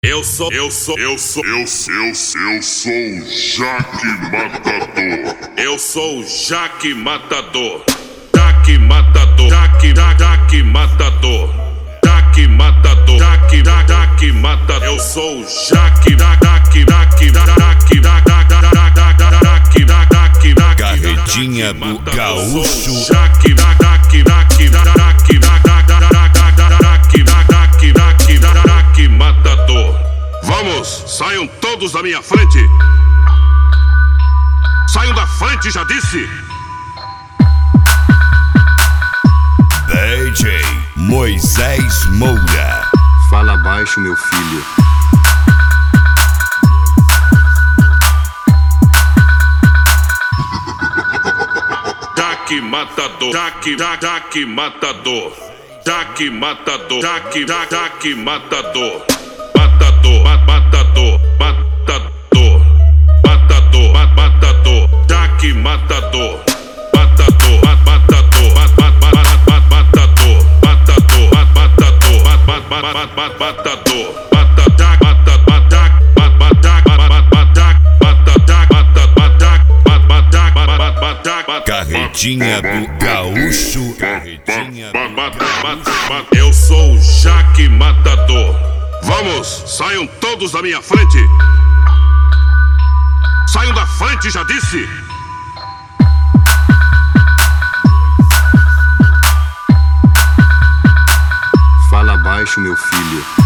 Eu sou o Jaque Matador. Eu sou o Jaque Matador. Jaque Matador. Jaque Matador. Jaque Matador. Jaque Matador. Eu sou o Jaque. Carretinha do Gaúcho. Matador. Vamos, saiam todos da minha frente. Saiam da frente, já disse. DJ Moisés Moura. Fala baixo, meu filho. Jaque Matador. Jaque Matador. Jaque Matador. Jaque Matador. Matador. Jaque Matador. Carretinha do Gaúcho. Eu sou o Jaque Matador. Vamos, saiam todos da minha frente. Saiam da frente, já disse. Fala baixo, meu filho.